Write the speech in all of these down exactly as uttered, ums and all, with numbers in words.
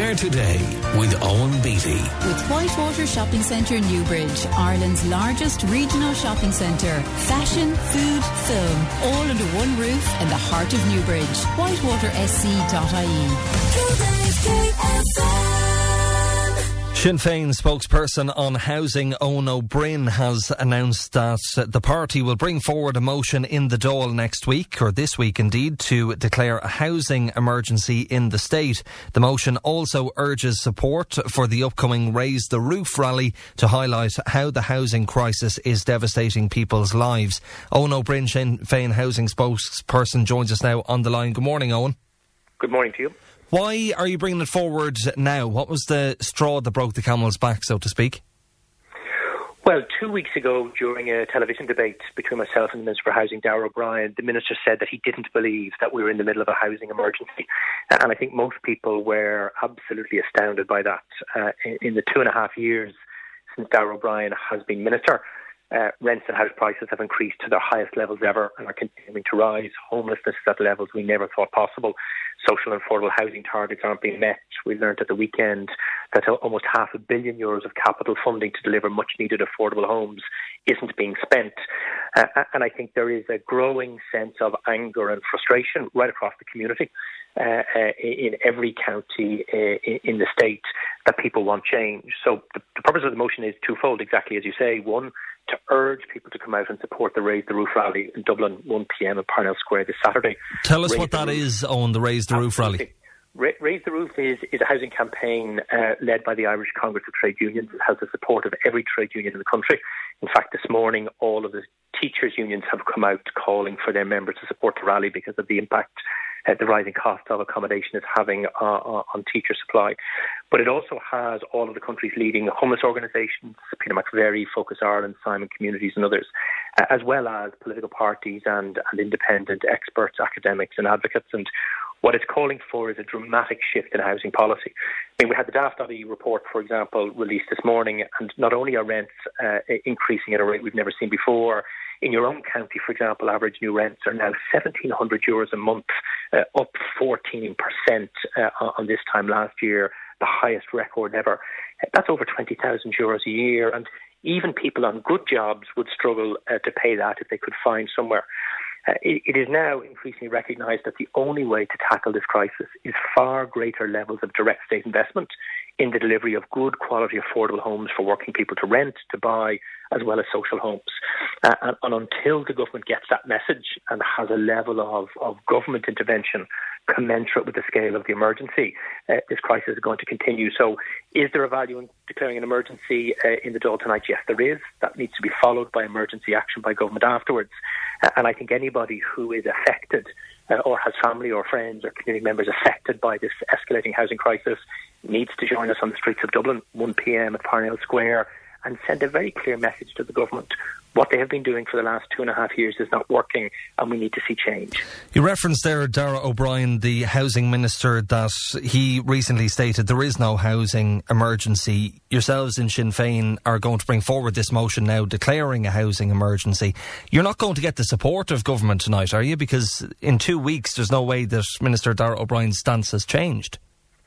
There Today with Owen Beatty. With Whitewater Shopping Centre Newbridge, Ireland's largest regional shopping centre. Fashion, food, film, all under one roof in the heart of Newbridge. whitewater s c dot i e. Sinn Féin spokesperson on housing Eoin Ó Broin has announced that the party will bring forward a motion in the Dáil next week, or this week indeed, to declare a housing emergency in the state. The motion also urges support for the upcoming Raise the Roof rally to highlight how the housing crisis is devastating people's lives. Eoin Ó Broin, Sinn Féin housing spokesperson, joins us now on the line. Good morning, Eoin. Good morning to you. Why are you bringing it forward now? What was the straw that broke the camel's back, so to speak? Well, two weeks ago, during a television debate between myself and the Minister for Housing, Darragh O'Brien, the Minister said that he didn't believe that we were in the middle of a housing emergency. And I think most people were absolutely astounded by that. Uh, in the two and a half years since Darragh O'Brien has been Minister, Uh, rents and house prices have increased to their highest levels ever and are continuing to rise. Homelessness is at levels we never thought possible. Social and affordable housing targets aren't being met. We learned at the weekend that almost half a billion euros of capital funding to deliver much needed affordable homes isn't being spent. Uh, and I think there is a growing sense of anger and frustration right across the community. Uh, uh, in every county uh, in the state, that people want change. So the, the purpose of the motion is twofold, exactly as you say. One, to urge people to come out and support the Raise the Roof rally in Dublin, one p.m. at Parnell Square this Saturday. Tell us Raise what that roof. is on the Raise the Roof rally. Ra- Raise the Roof is, is a housing campaign uh, led by the Irish Congress of Trade Unions. It has the support of every trade union in the country. In fact, this morning, all of the teachers' unions have come out calling for their members to support the rally because of the impact uh, the rising cost of accommodation is having uh, on teacher supply. But it also has all of the country's leading homeless organisations, Peter McVerry, Focus Ireland, Simon Communities and others, uh, as well as political parties and, and independent experts, academics and advocates. And what it's calling for is a dramatic shift in housing policy. I mean, we had the Daft report, for example, released this morning, and not only are rents uh, increasing at a rate we've never seen before, in your own county, for example, average new rents are now seventeen hundred euros a month, uh, up fourteen percent uh, on this time last year, the highest record ever. That's over twenty thousand euros a year, and even people on good jobs would struggle uh, to pay that if they could find somewhere. Uh, it, it is now increasingly recognised that the only way to tackle this crisis is far greater levels of direct state investment in the delivery of good quality affordable homes for working people to rent, to buy, as well as social homes. Uh, and, and until the government gets that message and has a level of, of government intervention commensurate with the scale of the emergency, uh, this crisis is going to continue. So is there a value in declaring an emergency uh, in the Dáil tonight? Yes, there is. That needs to be followed by emergency action by government afterwards. Uh, and I think anybody who is affected uh, or has family or friends or community members affected by this escalating housing crisis needs to join us on the streets of Dublin, one p.m. at Parnell Square, and send a very clear message to the government. What they have been doing for the last two and a half years is not working, and we need to see change. You referenced there Darragh O'Brien, the housing minister, that he recently stated there is no housing emergency. Yourselves in Sinn Féin are going to bring forward this motion now declaring a housing emergency. You're not going to get the support of government tonight, are you? Because in two weeks there's no way that Minister Darragh O'Brien's stance has changed.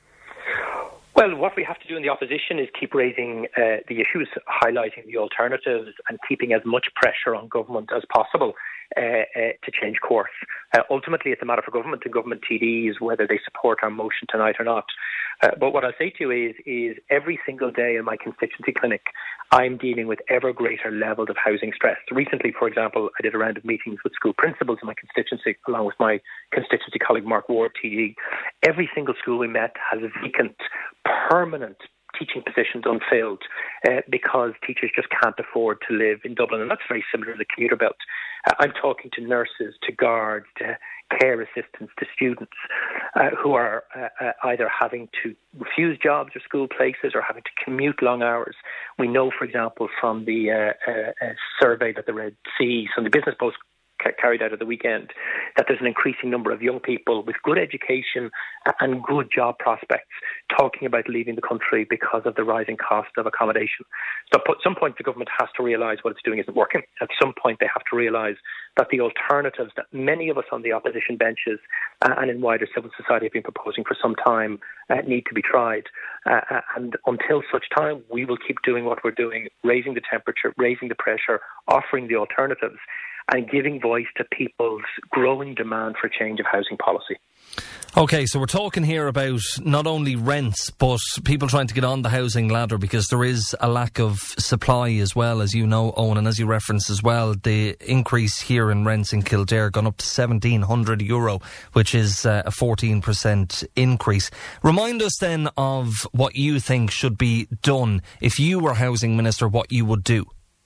Well, what we have to do in the opposition is keep raising uh, the issues, highlighting the alternatives and keeping as much pressure on government as possible uh, uh, to change course. Uh, ultimately, it's a matter for government and government T Ds whether they support our motion tonight or not. Uh, but what I'll say to you is, is every single day in my constituency clinic, I'm dealing with ever greater levels of housing stress. Recently, for example, I did a round of meetings with school principals in my constituency, along with my constituency colleague Mark Ward, T D. Every single school we met has vacant, permanent teaching positions unfilled uh, because teachers just can't afford to live in Dublin. And that's very similar to the commuter belt. Uh, I'm talking to nurses, to guards, to care assistants, to students uh, who are uh, uh, either having to refuse jobs or school places or having to commute long hours. We know, for example, from the uh, uh, uh, survey that the Red C, from the Business Post ca- carried out at the weekend, that there's an increasing number of young people with good education and good job prospects talking about leaving the country because of the rising cost of accommodation. So at some point the government has to realise what it's doing isn't working. At some point they have to realise that the alternatives that many of us on the opposition benches uh, and in wider civil society have been proposing for some time uh, need to be tried. Uh, and until such time, we will keep doing what we're doing, raising the temperature, raising the pressure, offering the alternatives, and giving voice to people's growing demand for change of housing policy. OK, so we're talking here about not only rents, but people trying to get on the housing ladder, because there is a lack of supply as well, as you know, Owen, and as you referenced as well, the increase here in rents in Kildare gone up to seventeen hundred euro, which is uh, a fourteen percent increase. Remind us then of what you think should be done. If you were Housing Minister, what you would do.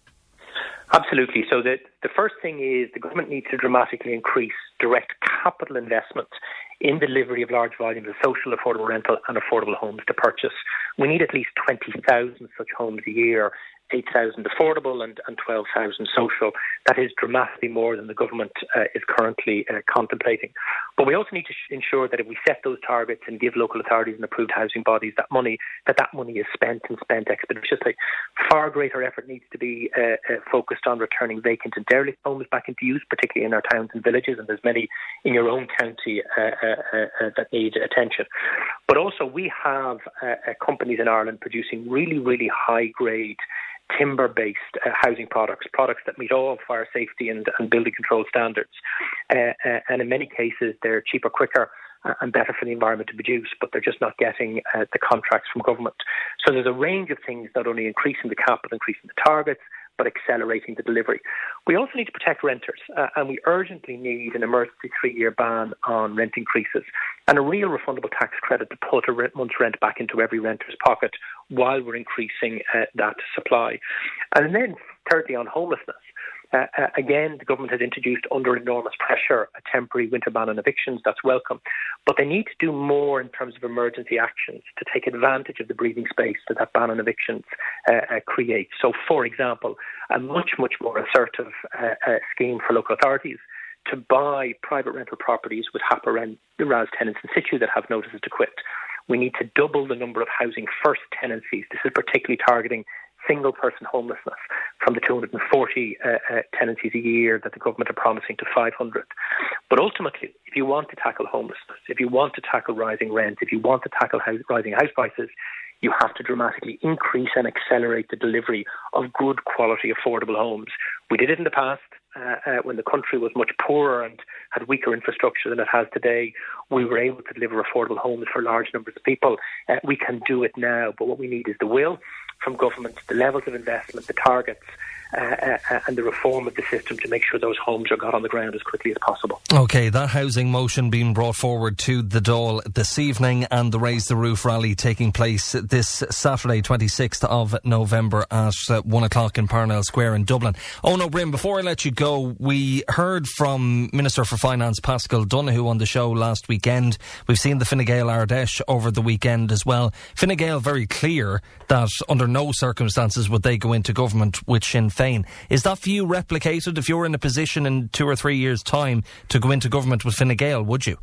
Absolutely. So the, the first thing is the government needs to dramatically increase direct capital investment in delivery of large volumes of social, affordable rental and affordable homes to purchase. We need at least twenty thousand such homes a year, eight thousand affordable and, and twelve thousand social. That is dramatically more than the government uh, is currently uh, contemplating. But we also need to sh- ensure that if we set those targets and give local authorities and approved housing bodies that money, that that money is spent and spent expeditiously. Far greater effort needs to be uh, uh, focused on returning vacant and derelict homes back into use, particularly in our towns and villages, and there's many in your own county uh, uh, uh, that need attention. But also we have uh, uh, companies in Ireland producing really, really high-grade timber-based uh, housing products, products that meet all fire safety and, and building control standards. Uh, uh, and in many cases, they're cheaper, quicker, uh, and better for the environment to produce, but they're just not getting uh, the contracts from government. So there's a range of things, not only increasing the capital, increasing the targets, but accelerating the delivery. We also need to protect renters, uh, and we urgently need an emergency three-year ban on rent increases and a real refundable tax credit to put a rent, month's rent back into every renter's pocket while we're increasing uh, that supply. And then thirdly, on homelessness. Uh, uh, again, the government has introduced, under enormous pressure, a temporary winter ban on evictions. That's welcome. But they need to do more in terms of emergency actions to take advantage of the breathing space that that ban on evictions uh, uh, creates. So, for example, a much, much more assertive uh, uh, scheme for local authorities to buy private rental properties with H A P A R tenants in situ that have notices to quit. We need to double the number of housing first tenancies. This is particularly targeting single-person homelessness from the two hundred forty uh, uh, tenancies a year that the government are promising to five hundred. But ultimately, if you want to tackle homelessness, if you want to tackle rising rent, if you want to tackle house, rising house prices, you have to dramatically increase and accelerate the delivery of good quality affordable homes. We did it in the past uh, uh, when the country was much poorer and had weaker infrastructure than it has today. We were able to deliver affordable homes for large numbers of people. Uh, we can do it now, but what we need is the will from government, the levels of investment, the targets, uh, uh, and the reform of the system to make sure those homes are got on the ground as quickly as possible. OK, that housing motion being brought forward to the Dáil this evening, and the Raise the Roof rally taking place this Saturday, twenty-sixth of November at uh, one o'clock in Parnell Square in Dublin. Owen O'Brien, before I let you go, we heard from Minister for Finance Paschal Donohoe on the show last weekend. We've seen the Fine Gael Ardèche over the weekend as well. Fine Gael very clear that under no circumstances would they go into government with Sinn Féin. Is that for you replicated if you're in a position in two or three years' time to go into government with Fine Gael, would you?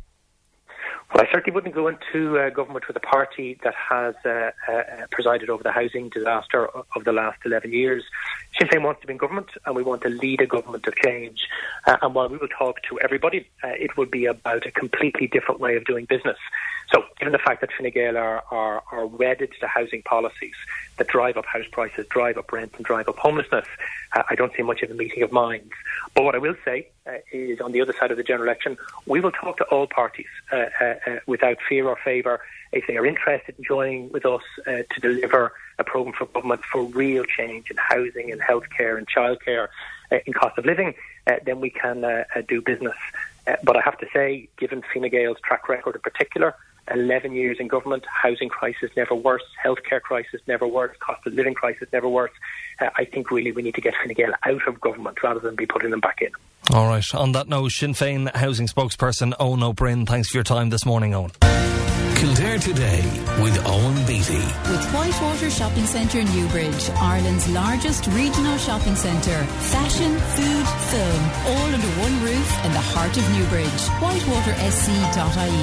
Well, I certainly wouldn't go into uh, government with a party that has uh, uh, presided over the housing disaster of the last eleven years. Sinn Féin wants to be in government, and we want to lead a government of change. Uh, and while we will talk to everybody, uh, it would be about a completely different way of doing business. So, given the fact that Fine Gael are, are, are wedded to housing policies that drive up house prices, drive up rent and drive up homelessness, uh, I don't see much of a meeting of minds. But what I will say uh, is, on the other side of the general election, we will talk to all parties uh, uh, uh, without fear or favour. If they are interested in joining with us uh, to deliver a programme for government for real change in housing and healthcare and childcare, uh, in cost of living, uh, then we can uh, uh, do business. Uh, but I have to say, given Fine Gael's track record in particular, eleven years in government, housing crisis never worse, healthcare crisis never worse, cost of living crisis never worse. Uh, I think really we need to get Fine Gael out of government rather than be putting them back in. All right. On that note, Sinn Féin housing spokesperson Owen O'Brien, thanks for your time this morning, Owen. Kildare Kildare Today with Owen Beattie. With Whitewater Shopping Centre Newbridge, Ireland's largest regional shopping centre. Fashion, food, film, all under one roof in the heart of Newbridge. whitewater s c dot i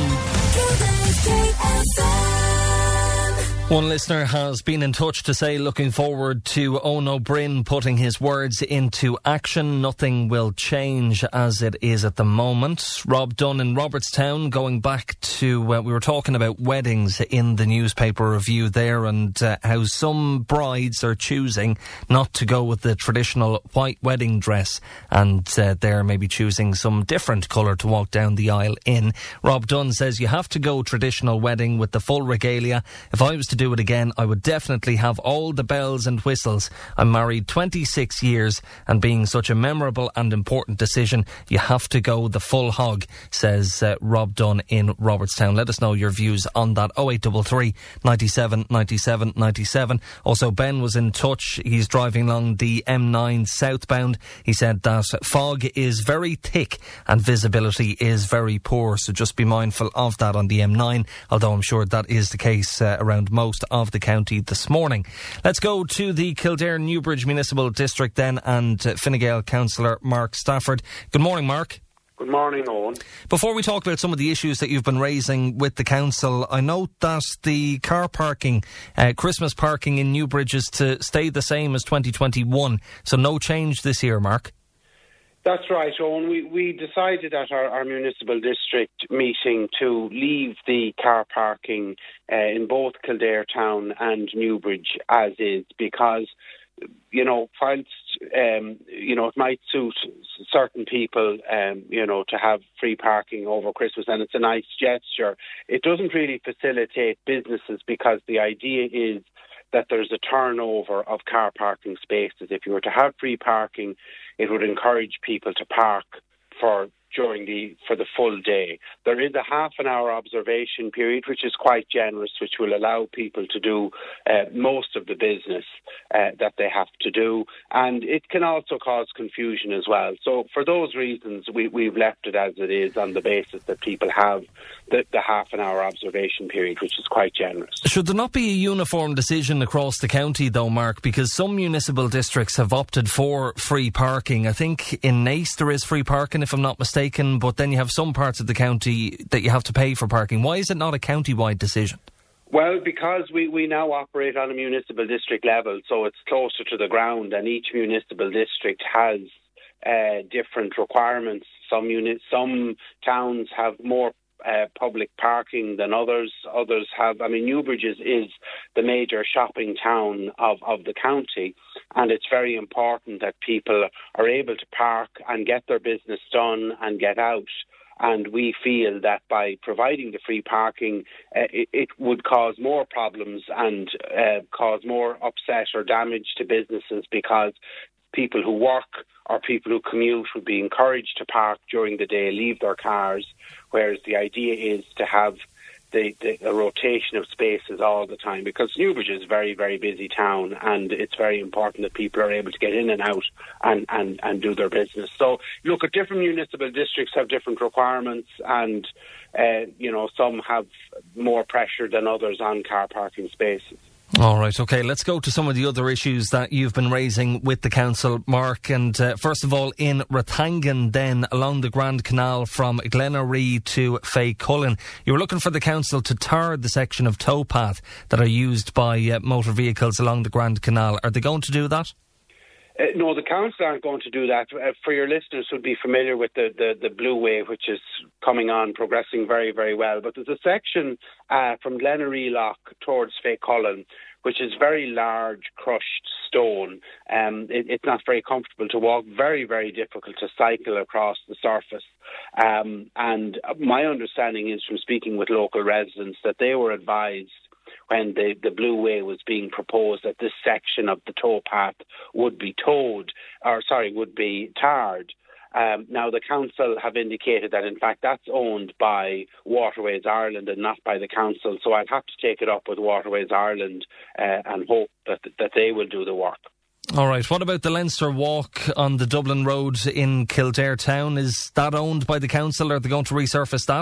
e. One listener has been in touch to say looking forward to Owen O'Brien putting his words into action. Nothing will change as it is at the moment. Rob Dunn in Robertstown, going back to, uh, we were talking about weddings in the newspaper review there, and uh, how some brides are choosing not to go with the traditional white wedding dress, and uh, they're maybe choosing some different colour to walk down the aisle in. Rob Dunn says you have to go traditional wedding with the full regalia. If I was to do it again, I would definitely have all the bells and whistles. I'm married twenty-six years, and being such a memorable and important decision, you have to go the full hog, says uh, Rob Dunn in Robertstown. Let us know your views on that. oh eight three three, ninety-seven, ninety-seven, ninety-seven. Also, Ben was in touch. He's driving along the M nine southbound. He said that fog is very thick and visibility is very poor, so just be mindful of that on the M nine, although I'm sure that is the case uh, around most of the county this morning. Let's go to the Kildare Newbridge Municipal District then, and uh, Fine Gael Councillor Mark Stafford. Good morning, Mark. Good morning, Owen. Before we talk about some of the issues that you've been raising with the council, I note that the car parking, uh, Christmas parking in Newbridge is to stay the same as twenty twenty-one, so no change this year, Mark. That's right, Owen. We, we decided at our, our municipal district meeting to leave the car parking uh, in both Kildare Town and Newbridge as is, because, you know, whilst, um, you know, it might suit certain people, um, you know, to have free parking over Christmas, and it's a nice gesture, it doesn't really facilitate businesses, because the idea is that there's a turnover of car parking spaces. If you were to have free parking, it would encourage people to park for during the for the full day. There is a half an hour observation period, which is quite generous, which will allow people to do uh, most of the business uh, that they have to do, and it can also cause confusion as well. So for those reasons, we, we've left it as it is, on the basis that people have the, the half an hour observation period, which is quite generous. Should there not be a uniform decision across the county though, Mark? Because some municipal districts have opted for free parking. I think in Naas there is free parking, if I'm not mistaken. But then you have some parts of the county that you have to pay for parking. Why is it not a county-wide decision? Well, because we, we now operate on a municipal district level, so it's closer to the ground, and each municipal district has uh, different requirements. Some uni- some towns have more Uh, public parking than others. Others have, I mean, Newbridge is, is the major shopping town of, of the county, and it's very important that people are able to park and get their business done and get out. And we feel that by providing the free parking, uh, it, it would cause more problems and uh, cause more upset or damage to businesses, because people who work or people who commute would be encouraged to park during the day, leave their cars, whereas the idea is to have the, the a rotation of spaces all the time, because Newbridge is a very, very busy town, and it's very important that people are able to get in and out and, and, and do their business. So, look, at different municipal districts have different requirements, and, uh, you know, some have more pressure than others on car parking spaces. All right, OK, let's go to some of the other issues that you've been raising with the council, Mark. And uh, first of all, in Rathangan then, along the Grand Canal from Glenaree to Faycullen, you were looking for the council to tar the section of towpath that are used by uh, motor vehicles along the Grand Canal. Are they going to do that? Uh, no, the council aren't going to do that. Uh, for your listeners who'd be familiar with the, the, the Blue Way, which is coming on, progressing very, very well. But there's a section uh, from Glenaree Lock towards Faycullen, which is very large, crushed stone. Um, it, it's not very comfortable to walk, very, very difficult to cycle across the surface. Um, and my understanding is, from speaking with local residents, that they were advised when the, the Blue Way was being proposed that this section of the towpath would be towed, or sorry, would be tarred. Um, now, the council have indicated that, in fact, that's owned by Waterways Ireland and not by the council. So I'd have to take it up with Waterways Ireland uh, and hope that that they will do the work. All right. What about the Leinster Walk on the Dublin Road in Kildare Town? Is that owned by the council, or are they going to resurface that?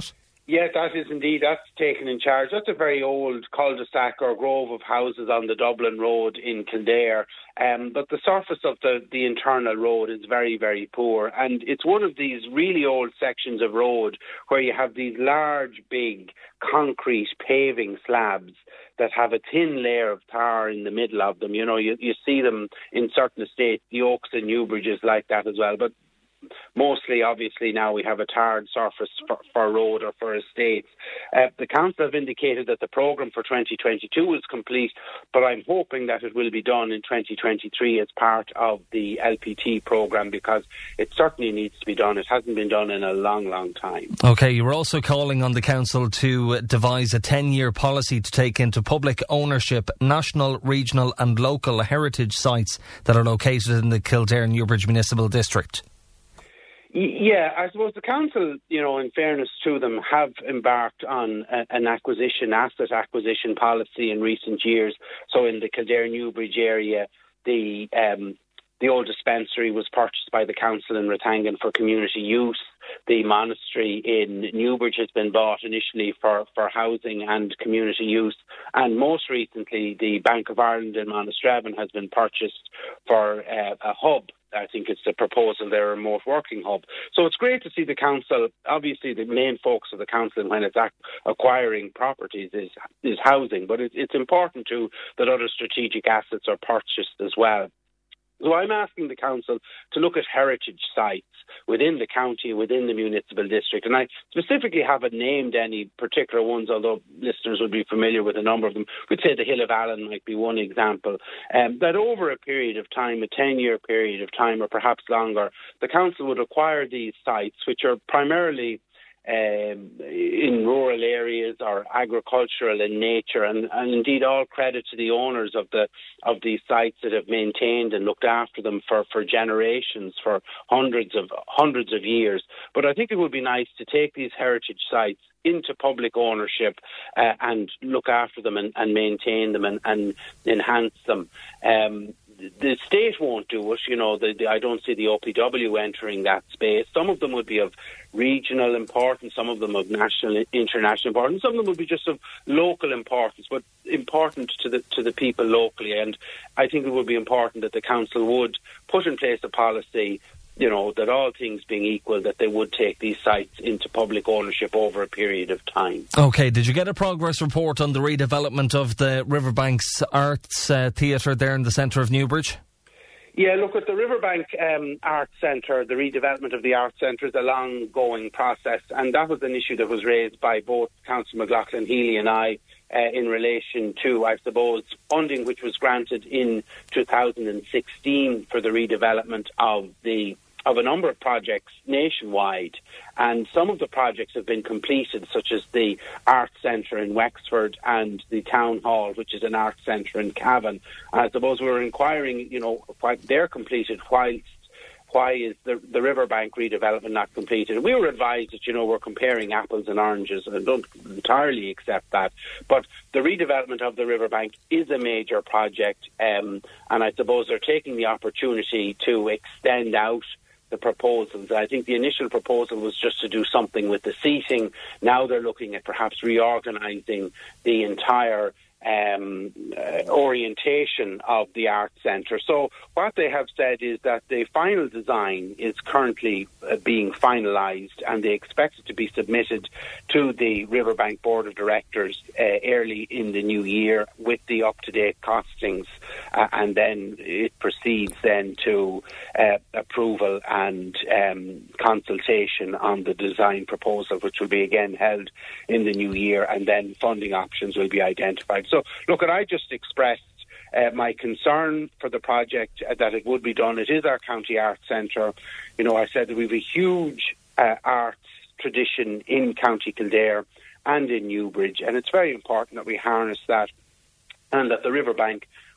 Yeah, that is indeed. That's taken in charge. That's a very old cul-de-sac or grove of houses on the Dublin Road in Kildare. Um, but the surface of the, the internal road is very, very poor. And it's one of these really old sections of road where you have these large, big concrete paving slabs that have a thin layer of tar in the middle of them. You know, you, you see them in certain estates. The Oaks and Newbridge is like that as well. But mostly, obviously, now we have a tarred surface for, for road or for estates. Uh, the council have indicated that the programme for twenty twenty-two is complete, but I'm hoping that it will be done in twenty twenty-three as part of the L P T programme, because it certainly needs to be done. It hasn't been done in a long, long time. OK, you were also calling on the council to devise a ten-year policy to take into public ownership national, regional and local heritage sites that are located in the Kildare-Newbridge Municipal District. Yeah, I suppose the council, you know, in fairness to them, have embarked on a, an acquisition, asset acquisition policy in recent years. So in the Kildare-Newbridge area, the um, the old dispensary was purchased by the council in Rathangan for community use. The monastery in Newbridge has been bought initially for, for housing and community use. And most recently, the Bank of Ireland in Monastravan has been purchased for uh, a hub. I think it's the proposal there, a remote working hub. So it's great to see the council. Obviously, the main focus of the council when it's ac- acquiring properties is is housing, but it, it's important too that other strategic assets are purchased as well. So I'm asking the council to look at heritage sites within the county, within the municipal district. And I specifically haven't named any particular ones, although listeners would be familiar with a number of them. We'd say the Hill of Allen might be one example. Um, that over a period of time, a ten-year period of time, or perhaps longer, the council would acquire these sites, which are primarily Um, in rural areas or agricultural in nature, and, and indeed all credit to the owners of the of these sites that have maintained and looked after them for, for generations, for hundreds of hundreds of years. But I think it would be nice to take these heritage sites into public ownership uh, and look after them and, and maintain them and, and enhance them. Um, The state won't do it, you know, the, the, I don't see the O P W entering that space. Some of them would be of regional importance, some of them of national, international importance, some of them would be just of local importance, but important to the to the people locally. And I think it would be important that the council would put in place a policy, you know, that all things being equal, that they would take these sites into public ownership over a period of time. OK, did you get a progress report on the redevelopment of the Riverbanks Arts uh, Theatre there in the centre of Newbridge? Yeah, look, at the Riverbank um, Arts Centre, the redevelopment of the Arts Centre is a long-going process, and that was an issue that was raised by both Councillor McLaughlin Healy and I uh, in relation to, I suppose, funding which was granted in two thousand sixteen for the redevelopment of the of a number of projects nationwide, and some of the projects have been completed, such as the Arts Centre in Wexford and the Town Hall, which is an arts centre in Cavan. I suppose we were inquiring, you know, why they're completed, whilst why is the, the Riverbank redevelopment not completed? We were advised that, you know, we're comparing apples and oranges, and I don't entirely accept that. But the redevelopment of the Riverbank is a major project, um, and I suppose they're taking the opportunity to extend out the proposals. I think the initial proposal was just to do something with the seating. Now they're looking at perhaps reorganising the entire um, uh, orientation of the Arts Centre. So what they have said is that the final design is currently uh, being finalised, and they expect it to be submitted to the Riverbank Board of Directors uh, early in the new year with the up-to-date costings, uh, and then it proceeds then to uh, approval and um, consultation on the design proposal, which will be again held in the new year, and then funding options will be identified. So, look, I just expressed uh, my concern for the project, uh, that it would be done. It is our county arts centre. You know, I said that we have a huge uh, arts tradition in County Kildare and in Newbridge, and it's very important that we harness that, and that the Riverbank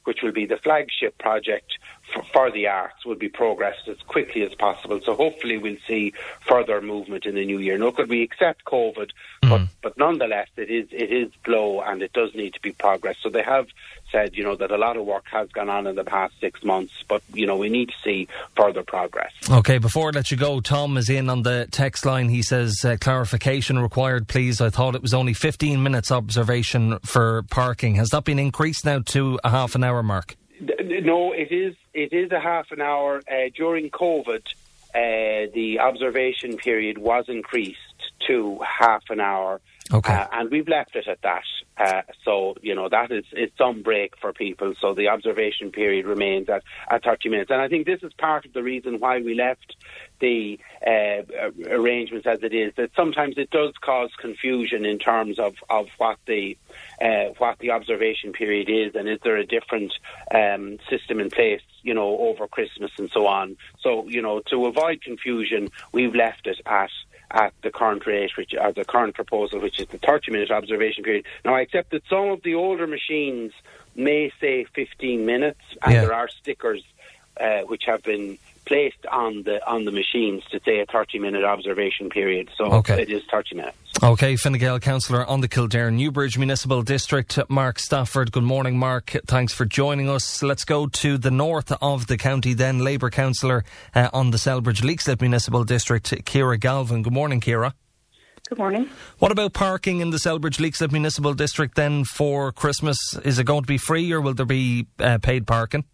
which will be the flagship project for, for the arts, will be progressed as quickly as possible. So hopefully we'll see further movement in the new year. No, could we accept COVID, mm. but but nonetheless it is it is slow and it does need to be progressed. So they have said, you know, that a lot of work has gone on in the past six months, but, you know, we need to see further progress. OK, before I let you go, Tom is in on the text line. He says, uh, clarification required, please. I thought it was only fifteen minutes observation for parking. Has that been increased now to a half an hour mark? No, it is it is a half an hour. Uh, during COVID, uh, the observation period was increased to half an hour. Okay. Uh, and we've left it at that. Uh, so, you know, that is it's some break for people. So the observation period remains at, at thirty minutes. And I think this is part of the reason why we left the uh, arrangements as it is, that sometimes it does cause confusion in terms of, of what the uh, what the observation period is, and is there a different um, system in place, you know, over Christmas and so on. So, you know, to avoid confusion, we've left it at at the current rate, which are the current proposal, which is the thirty minute observation period. Now, I accept that some of the older machines may say fifteen minutes, and yeah. there are stickers uh, which have been placed on the on the machines to say a thirty minute observation period. So okay. It is thirty minutes. OK, Fine Gael councillor on the Kildare Newbridge Municipal District, Mark Stafford. Good morning, Mark. Thanks for joining us. Let's go to the north of the county then. Labour councillor uh, on the Selbridge Leixlip Municipal District, Ciara Galvin. Good morning, Ciara. Good morning. What about parking in the Selbridge Leixlip Municipal District then for Christmas? Is it going to be free or will there be uh, paid parking?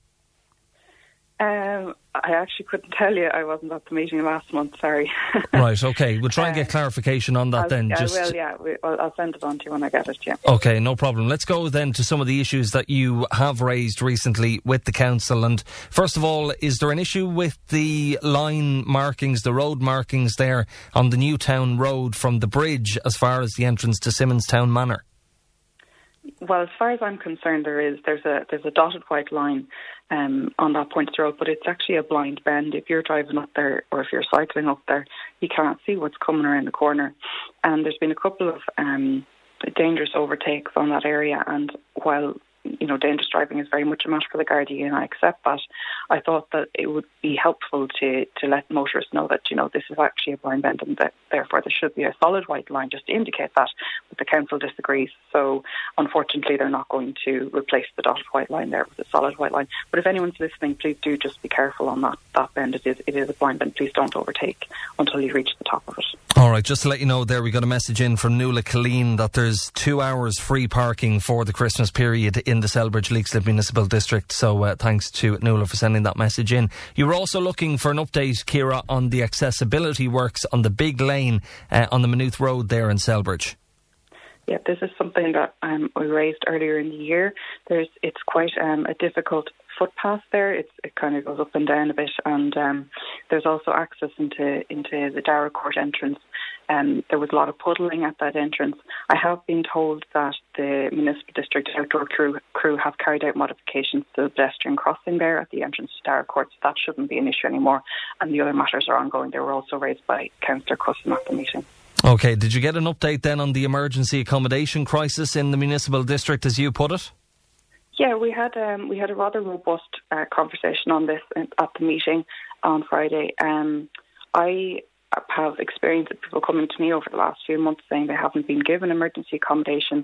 Um, I actually couldn't tell you. I wasn't at the meeting last month, sorry. Right, OK. We'll try and get uh, clarification on that I'll, then. I Just... will, yeah. We, I'll, I'll send it on to you when I get it, yeah. OK, no problem. Let's go then to some of the issues that you have raised recently with the council. And first of all, is there an issue with the line markings, the road markings there on the Newtown Road from the bridge as far as the entrance to Simonstown Manor? Well, as far as I'm concerned, there is. There's a there's a dotted white line um, on that point of the road, but it's actually a blind bend. If you're driving up there or if you're cycling up there, you can't see what's coming around the corner. And there's been a couple of um, dangerous overtakes on that area, and while you know, dangerous driving is very much a matter for the Gardaí, and I accept that, I thought that it would be helpful to, to let motorists know that, you know, this is actually a blind bend and that therefore there should be a solid white line just to indicate that, but the council disagrees. So unfortunately they're not going to replace the dotted white line there with a solid white line. But if anyone's listening, please do just be careful on that, that bend. It is, it is a blind bend. Please don't overtake until you reach the top of it. All right, just to let you know there, we got a message in from Nuala Killeen that there's two hours free parking for the Christmas period in the Selbridge Leixlip Municipal District. So uh, thanks to Nuala for sending that message in. You were also looking for an update, Ciara, on the accessibility works on the big lane uh, on the Maynooth Road there in Selbridge. Yeah, this is something that um, we raised earlier in the year. There's, it's quite um, a difficult footpath there. It's, it kind of goes up and down a bit, and um, there's also access into into the Dara Court entrance. Um, there was a lot of puddling at that entrance. I have been told that the Municipal District Outdoor crew, crew have carried out modifications to the pedestrian crossing there at the entrance to Dara Court, so that shouldn't be an issue anymore. And the other matters are ongoing. They were also raised by Councillor Cusson at the meeting. OK, did you get an update then on the emergency accommodation crisis in the Municipal District, as you put it? Yeah, we had um, we had a rather robust uh, conversation on this at the meeting on Friday. Um, I have experienced people coming to me over the last few months saying they haven't been given emergency accommodation.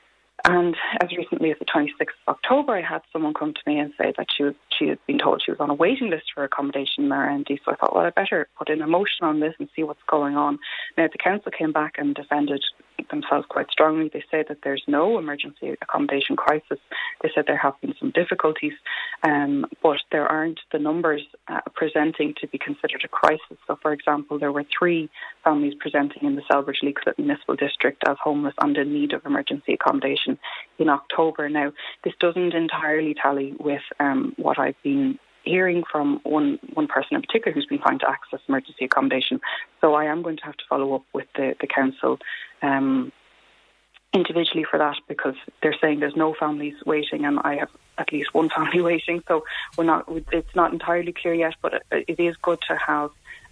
And as recently as the twenty-sixth of October, I had someone come to me and say that she was she had been told she was on a waiting list for accommodation in R N D. So I thought, well, I better put in a motion on this and see what's going on. Now, the council came back and defended themselves quite strongly. They say that there's no emergency accommodation crisis. They said there have been some difficulties, um, but there aren't the numbers uh, presenting to be considered a crisis. So, for example, there were three families presenting in the Selbridge Leixlip Municipal District as homeless and in need of emergency accommodation in October. Now, this doesn't entirely tally with um, what I've been hearing from one one person in particular who's been trying to access emergency accommodation. So I am going to have to follow up with the, the council um, individually for that, because they're saying there's no families waiting and I have at least one family waiting. So we're not, it's not entirely clear yet, but it, it is good to have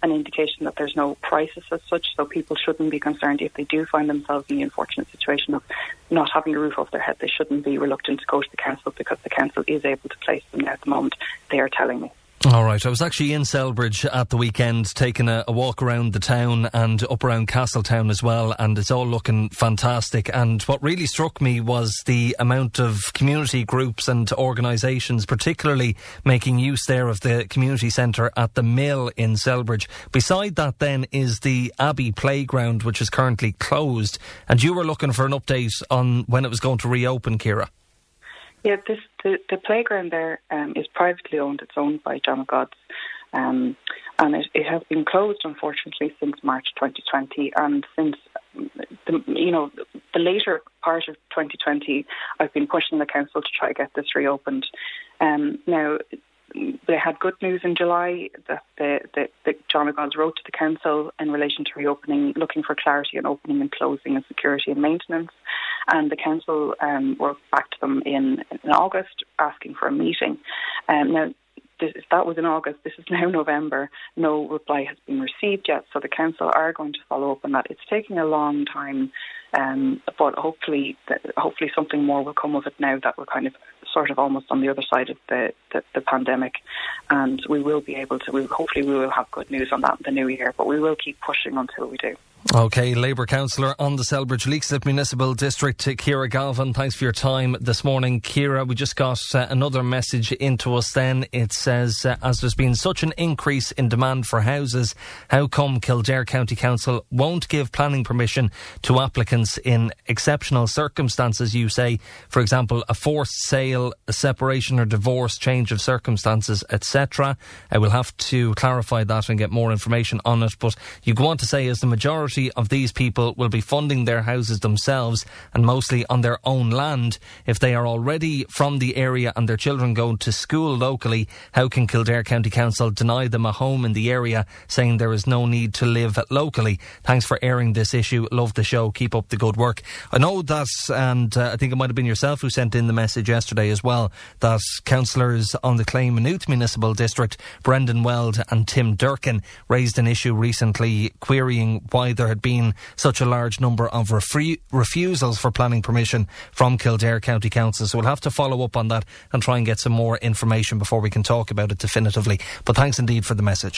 an indication that there's no crisis as such, so people shouldn't be concerned if they do find themselves in the unfortunate situation of not having a roof over their head. They shouldn't be reluctant to go to the council, because the council is able to place them there at the moment, they are telling me. All right, I was actually in Selbridge at the weekend taking a, a walk around the town and up around Castletown as well, and it's all looking fantastic. And what really struck me was the amount of community groups and organisations particularly making use there of the community centre at the Mill in Selbridge. Beside that then is the Abbey Playground, which is currently closed, and you were looking for an update on when it was going to reopen, Ciara. Yeah, this, the, the playground there um, is privately owned. It's owned by John of Gods, um, and it, it has been closed, unfortunately, since March twenty twenty. And since the, you know the later part of twenty twenty, I've been pushing the council to try to get this reopened. Um, now, they had good news in July that the, the, the John of Gods wrote to the council in relation to reopening, looking for clarity on opening and closing and security and maintenance. And the council um, were back to them in, in August asking for a meeting. Um, now, this, that was in August. This is now November. No reply has been received yet, so the council are going to follow up on that. It's taking a long time, um, but hopefully, hopefully something more will come of it now that we're kind of sort of almost on the other side of the, the, the pandemic, and we will be able to, we, hopefully we will have good news on that in the new year, but we will keep pushing until we do. OK, Labour councillor on the Selbridge Leixlip Municipal District, Ciara Galvin, thanks for your time this morning. Ciara, we just got uh, another message into us then. It says, uh, as there's been such an increase in demand for houses, how come Kildare County Council won't give planning permission to applicants in exceptional circumstances, you say, for example, a forced sale, a separation or divorce, change of circumstances, et cetera. I will have to clarify that and get more information on it, but you go on to say, as the majority of these people will be funding their houses themselves and mostly on their own land, if they are already from the area and their children go to school locally, how can Kildare County Council deny them a home in the area, saying there is no need to live locally? Thanks for airing this issue. Love the show. Keep up the good work. I know that, and uh, I think it might have been yourself who sent in the message yesterday as well, that councillors on the Clay Maynooth Municipal District, Brendan Weld and Tim Durkin, raised an issue recently querying why there had been such a large number of refu- refusals for planning permission from Kildare County Council. So we'll have to follow up on that and try and get some more information before we can talk about it definitively. But thanks indeed for the message.